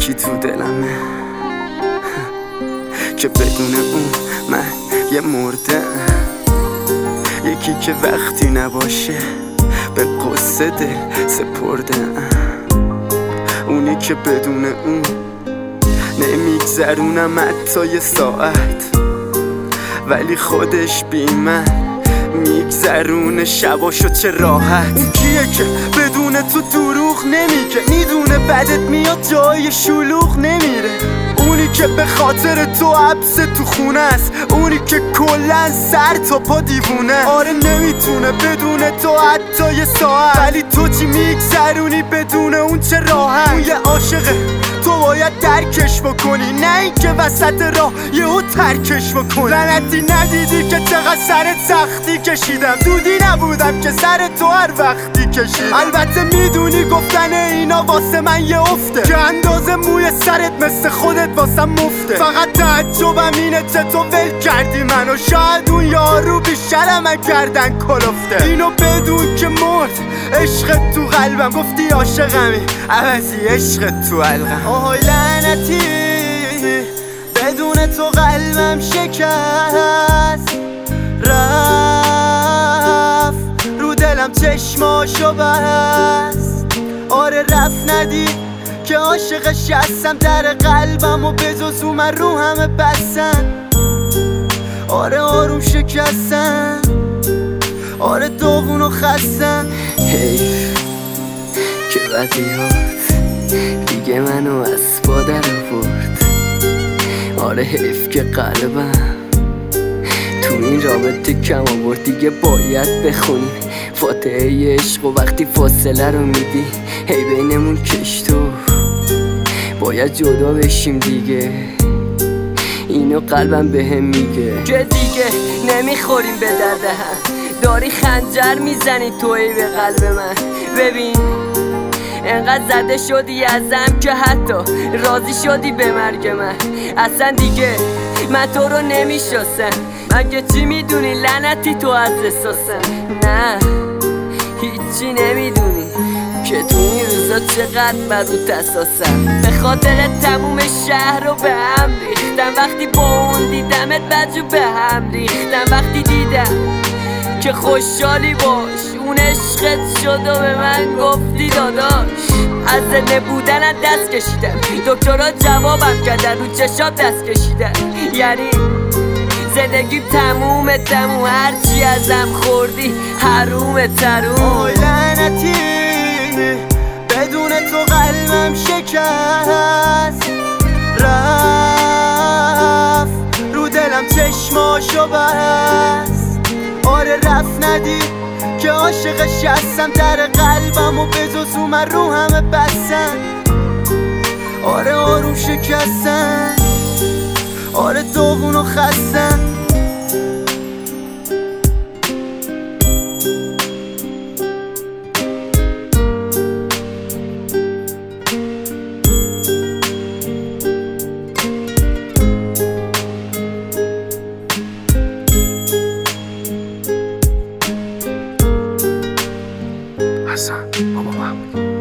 یکی تو دلمه که بدون اون من یه مرده، یکی که وقتی نباشه به قصه دل سپرده، اونی که بدون اون نمیگذرونم حتی یه ساعت، ولی خودش بی من میگذرونه شباشو چه راحت. کیه که بدون تو دروغ نمیگه، میدونه بدت میاد جای شلوغ نمیره، اونی که به خاطر تو حبس تو خونه است، اونی که کلن سر تا پا دیوونه. آره نمیتونه بدون تو حتی یه ساعت، ولی تو چی میگذرونی بدون اون چه راحت. اون یه عاشقه تو باید درکش بکنی، نه اینکه وسط راه یهو ترکش بکنی. لعنتی ندیدی که چقدر سرت سختی کشیدم، دودی نبودم که سر تو هر وقتی کشیدم. البته میدونی گفتن اینا واسه من یه افته، که اندازه موی سرت مثل خودت واسم مفته. فقط تعجبم اینه چطور ول کردی منو، شاید اون یارو بیشتر من کردن کلفته. اینو بدون که مرد عشقت تو قلبم، گفتی عاشقمی عوضی عشقت تو علقم. آهای لعنتی بدون تو قلبم شکست رفت، رو دلم چشماشو بست. آره رفت ندید که عاشقش هستم، در قلبم و بجز او من رو همه بستن. آره آروم شکستم، آره داغون و خستم. حیف که بدیات دیگه منو از پا در آورد. آره حیف که قلبم تو این رابطه کم آورد. دیگه باید بخونیم فاتحه عشق و وقتی فاصله رو میدی هی بینمون کش تو باید جدا بشیم دیگه. اینو قلبم بهم میگه که دیگه نمیخوریم به درد هم، داری خنجر میزنی توی به قلب من. ببین انقدر زده شدی ازم که حتی راضی شدی به مرگ من. اصلا دیگه من تو رو نمیشناسم، مگه چی میدونی لعنتی تو از احساسم؟ نه هیچی نمیدونی که تو این روزا چقدر برات اساسم. به خاطر تموم شهر رو به هم ریختم، وقتی با اون دیدمت بدجو به هم ریختم. وقتی دیدم که خوشحالی باش اون عشقت شد و به من گفتی داداش. از زنده بودنت دست کشیدم، دکترها جوابم کردن، رو چشات دست کشیدم. یعنی زندگیم تموم هرچی ازم خوردی حروم تروم. آی لعنتی بدون تو قلبم شکست رفت، رو دلم چشماشو بست. آره رفت ندید که عاشقش هستم، در قلبم و بجز او من رو همه بستن. آره آروم شکستن، آره داغون و خستن. حسن بابا محمود